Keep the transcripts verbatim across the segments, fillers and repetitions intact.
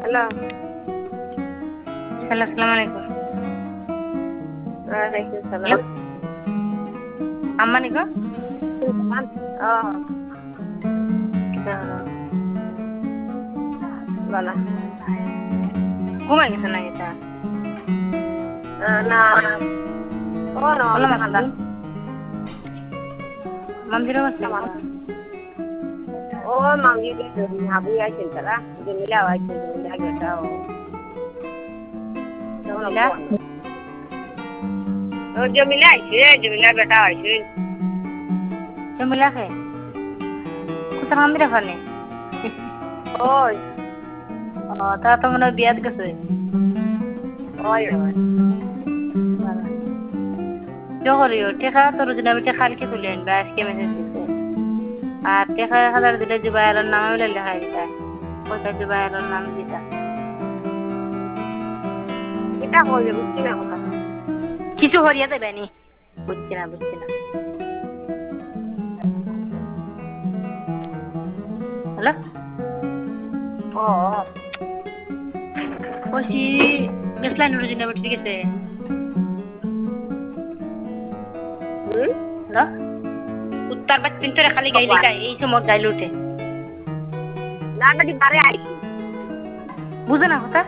Hello. Hello, assalamualaikum. Waalaikumsalam. Amma ni ko? Oh. Wala. Kuma gisa na kita. Na. Oh no. Wala masuk. Mam dira masuk. Oh, mam gitu tuh. Habu ya cinta. Jamila wajib Jamila gitu. Jamila? Oh, Jamila sih, Jamila beta sih. Jamila ke? Kusa mam dira fane. Oh. Oh, ta to mana biat gese. Oh, ya. Johoriyo, tika to rujna bete khalke tulen bas ke message dite. আর টেকা এক হাজার দিলে জুবাইরের নামে বলে লেখা দিতা কয়টা জুবাইরের নাম দিতা এটা হয়ে বুঝছি না কথা কিছু হরিয়া দেবে নি বুঝছি না বুঝছি না হ্যালো ও ওসি বেসলাইন রুজিনা বটে ঠিক আছে হুম হ্যালো উত্তর বাচ্চিন তোরে খালি গাইলি গাই এই সময় গাইল উঠে না নাকি বারে আইছি বুঝে না কথা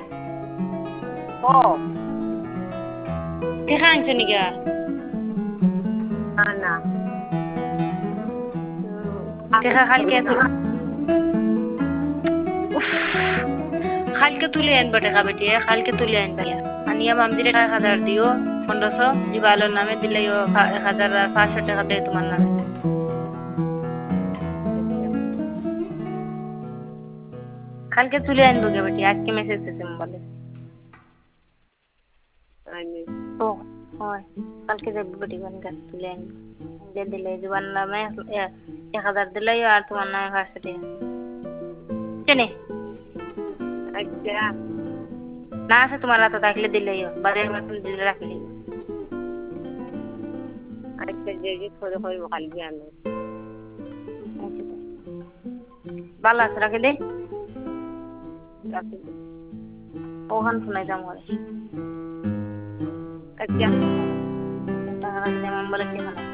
ও দেখা আনছে নিগা না না দেখা খালকে খালকে তুলে আনবা টাকা বেটি খালকে তুলে আনবা আনিয়া মামদিরে এক হাজার দিও পনেরোশো জিবালোর নামে দিলে এক হাজার আর পাঁচশো টাকা দেয় তোমার নামে কালকে তুলে আনবো গে বেটি আজকে মেসেজ দিছে মোবাইলে ও হয় কালকে যাবো বেটি বানগাছ তুলে আনবো দিয়ে দিলে জুবান নামে এক হাজার দিলে আর তোমার নামে পাঁচশো টাকা চেনে আচ্ছা না আছে তোমার হাতে থাকলে দিলেই বাজার মতন দিলে রাখলে আচ্ছা যে যে করে করবো কালকে আনবো ভালো আছে রাখে দে রাখি ওখান শোনাই যাম করে আচ্ছা টাকা রাখলে আমার বলে কি